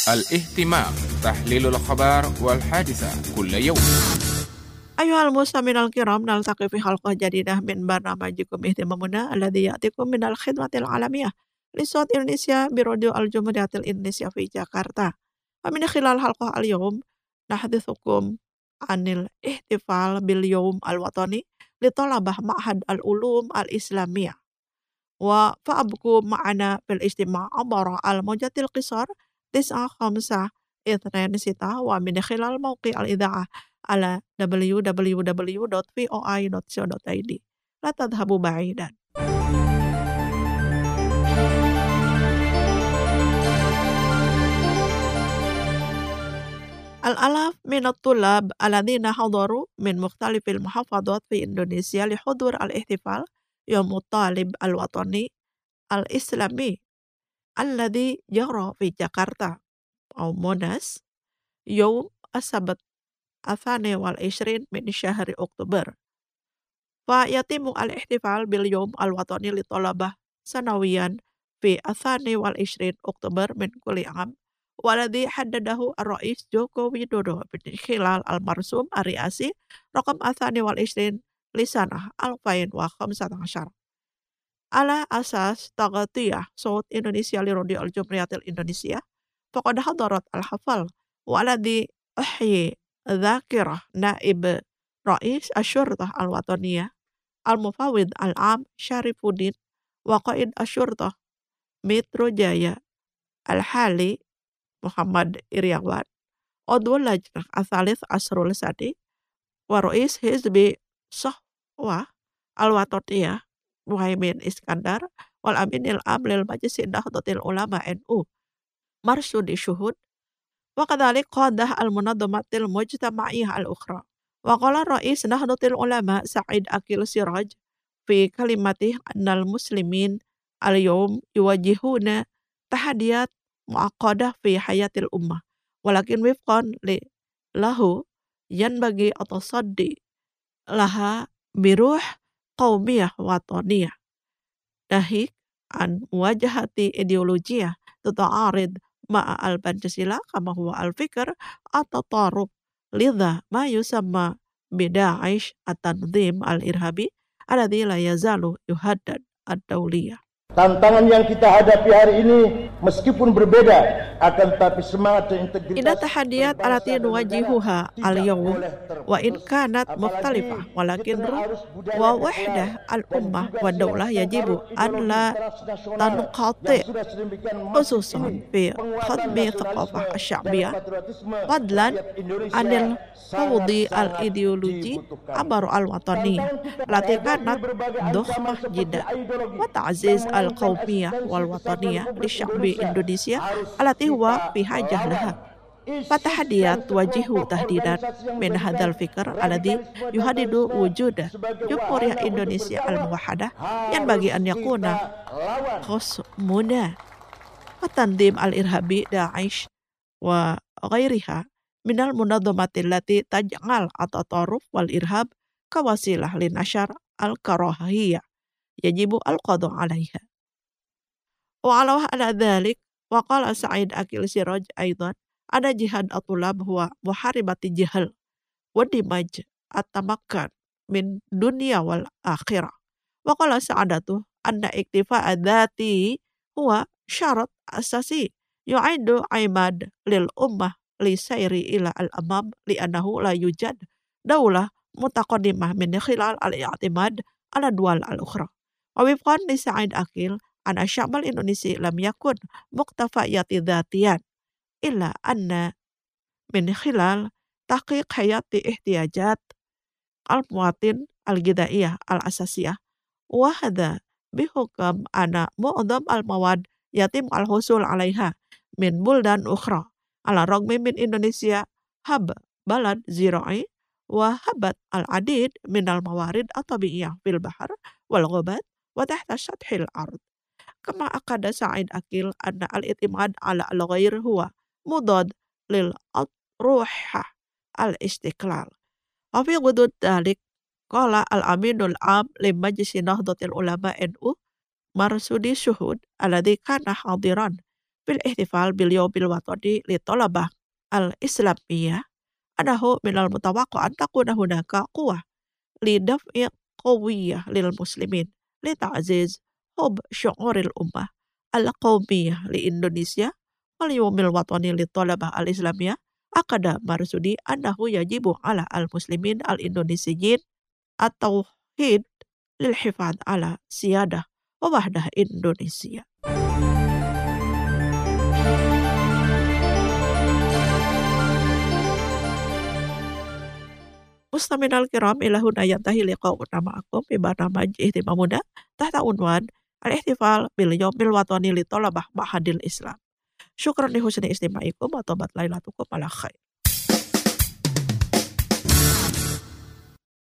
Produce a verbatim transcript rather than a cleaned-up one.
الاهتمام تحليل الأخبار والحادثة كل يوم. أيها المستمعون الكرام، نلتقي في حلقة جديدة من برنامجكم اهتمامنا الذي يأتيكم من الخدمة العالمية لصوت إندونيسيا براديو الجمهورية الإندونيسية في جاكرتا. ومن خلال حلقة اليوم نحدثكم عن الاحتفال باليوم الوطني لطلبة معهد العلوم الإسلامية. وفأبقوا معنا في الاجتماع عبر الموجة القصار تسعة خمسة اثنين ستة ومن خلال موقع الإذاعة على دبليو دبليو دبليو دوت في او اي دوت co دوت i d. لا تذهبوا بعيدا. الآلاف من الطلاب الذين حضروا من مختلف المحافظات في إندونيسيا لحضور الاحتفال يوم الطالب الوطني الإسلامي الذي جرى في جاكرتا أو موناس يوم السبت الثاني والعشرين من شهر أكتوبر. فيتم الاحتفال باليوم الوطني للطلبة سنويا في الثاني والعشرين أكتوبر من كل عام، والذي حدده الرئيس جوكو ويدودو من خلال المرسوم الرئاسي رقم الثاني والعشرين لسنة ألفين وخمسة عشر على أساس تغطية صوت إندونيسيا لراديو الجمهورية الإندونيسية. فقد حضرت الحفل والذي أحيي ذاكرة نائب رئيس الشرطة الوطنية المفوض العام شريف الدين وقائد الشرطة مترو جايا الحالي محمد إرياwan عضو اللجنة الثالث أسرul Sadi ورئيس حزب صحوة الوطنية Muhaimin Iskandar والأمين العام للمجلس نهضة العلماء إن أو مرشد شهود، وكذلك قادة المنظمات المجتمعية الأخرى. وقال رئيس نهضة العلماء سعيد أكيل سراج في كلمته أن المسلمين اليوم يواجهون تحديات معقدة في حياة الأمة، ولكن وفقا له ينبغي التصدي لها بروح قومية وطنية، ناهيك عن مواجهة إيديولوجية تتعارض مع البنشسيلا كما هو الفكر التطرف. لذا ما يسمى بداعش التنظيم الإرهابي الذي لا يزال يهدد الدولية. Tantangan yang kita hadapi hari ini meskipun berbeda akan tapi semangat dan integritas. إن التحديات التي نواجهها اليوم وإن كانت مختلفة ولكن روح ووحدة الأمة والدولة يجب أن لا تنقطع، خصوصا في خدمة الثقافة الشعبية فضلا عن الفوض الإيديولوجي عبر الوطنية التي كانت ضخمة جدا، وتعزيز القومية والوطنية للشعب إندونيسيا التي هو في حاجة لها. فتحديات تواجه تهديدا من هذا الفكر الذي يهدد وجود جمهورية إندونيسيا الموحدة ينبغي أن يكون خصمنا. التنظيم الإرهابي داعش وغيرها من المنظمات التي تجعل التطرف والإرهاب كوسيلة لنشر الكراهية يجب القضاء عليها. وعلى ذلك وقال سعيد أكيل سراج أيضا أن جهاد الطلاب هو محاربة الجهل ودمج التمكن من دنيا والآخرة. وقال سعادته أن اكتفاء الذاتي هو شرط أساسي يعد عماد للأمة للسير إلى الأمام، لأنه لا يوجد دولة متقدمة من خلال الاعتماد على الدول الأخرى. ووفقا لسعيد أكيل أن الشعب الإندونيسي لم يكن مكتفيا ذاتيا، إلا أن من خلال تحقيق حياة احتياجات المواطن الغذائية الأساسية، وهذا بحكم أن معظم المواد يتم الحصول عليها من بلدان أخرى، على الرغم من إندونيسيا هب بلد زراعي وهبت العديد من الموارد الطبيعية في البحر والغابات وتحت سطح الأرض. كما أكد سعيد أكيل أن الاعتماد على الغير هو مضاد للروح الاستقلال. وفي حدود ذلك قال الأمين العام لمجلس نهضة العلماء إن أو مرشد شهود الذي كان حاضرا fil ihtifal bil yawmil watani li talabah al-islamiyah anahu minal mutawaqqi an takuna hunaka quwwah li daf'i qawiyyah lil muslimin li ta'ziz hub syu'uril ummah al-qaumiyah li Indonesia wal yawmil watani li talabah al-islamiyah akada marsudi annahu yajibu ala al-muslimin al-indonesiyin at-tauhid lil hifadz ala siyadah wa wahdah Indonesia. Mustaminal kiram ila huna yantahi liqa'una ma'akum fi barnamij ihtimamuna tahta unwan al-ihtifal bil yawmil watani li talabah ma'hadil Islam. Syukran li husni istima'ikum wa tabat lailatukum ala khair.